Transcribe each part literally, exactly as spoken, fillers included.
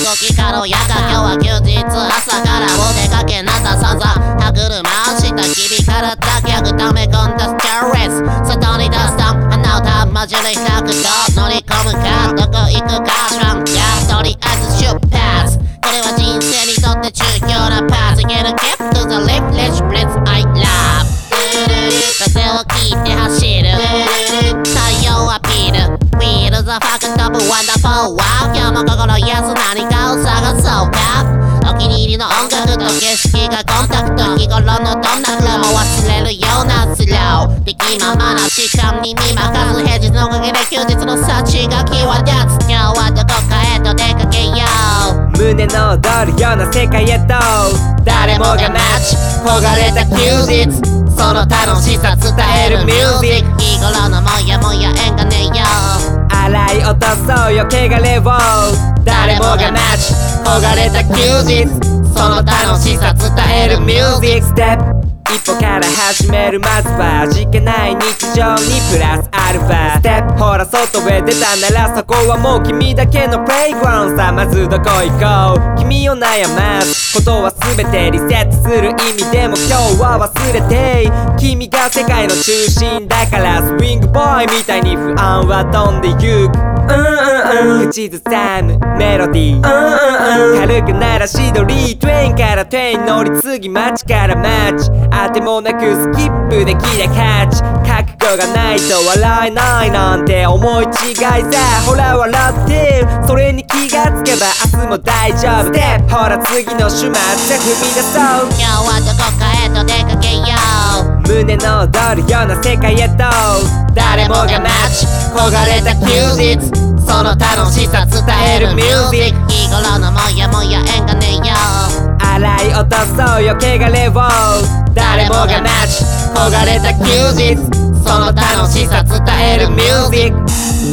き軽やか今日は休日朝からお出かけなんだ散々歯車した日々から抱き上げため込んだストレス外に出すと鼻をたまじり開くと乗り込むかどこ行くか知らんがとりあえず出発これは人生にとって重要なパス Get a gift to the left let's blitz I love 風を切って走る太陽アピール Wheels are fucking double wonderful Wow 今日も心癒す何かを探そうかお気に入りの音楽と景色がコンタクト日頃のどんなフローも忘れるようなスローで気ままな時間に見任す平日のおかげで休日の幸が際立つ今日はどこかへと出かけよう胸の躍るような世界へと誰もがマッチ焦がれた休日その楽しさ伝えるミュージック日頃のもやもや縁がねえよ洗い落とそうよ汚れを誰もがマッチ焦がれた休日その楽しさ伝えるミュージックステップ一歩から始めるまずは味気ない日常にプラスアルファステップほら外へ出たならそこはもう君だけのプレイグラウンドさまずどこ行こう君を悩ますことは全てリセットする意味でも今日は忘れて君が世界の中心だからスイングボーイみたいに不安は飛んでゆくうんうんうん口ずさむメロディーうんうんうん軽く鳴らし鳥トレインからトレイン乗り継ぎ街から街あてもなくスキップできりゃ勝ち覚悟がないと笑えないなんて思い違いさほら笑ってそれに気がつけば明日も大丈夫ステップほら次の週末で踏み出そう今日はどこかへと出かけよう胸の躍るような世界へと誰もがマッチ焦がれた休日その楽しさ伝えるミュージック日頃のもやもや縁がねえよ洗い落とそうよ汚れを誰もがマッチ焦がれた休日その楽しさ伝えるミュージック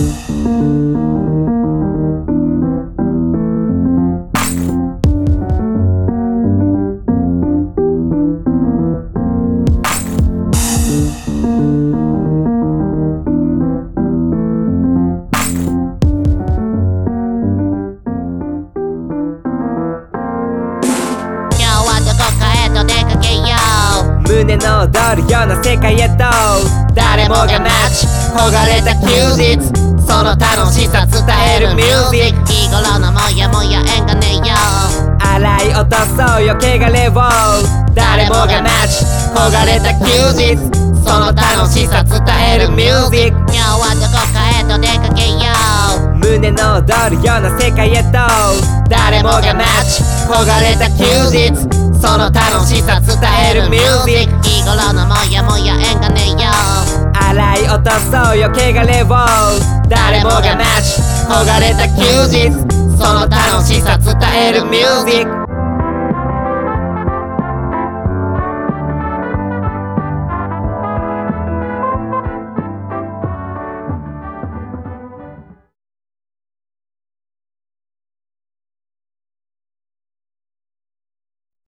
胸の躍るような世界へと誰もがマッチ焦がれた休日その楽しさ伝えるミュージック日頃のもやもや縁がねえよ洗い落とそうよ汚れを誰もがマッチ焦がれた休日その楽しさ伝えるミュージック今日はどこかへと出かけよう胸の躍るような世界へと誰もがマッチ焦がれた休日その楽しさ伝えるミュージック日頃のもやもや縁がねえよ洗い落とそうよ汚れを誰もがマッチ焦がれた休日その楽しさ伝えるミュージック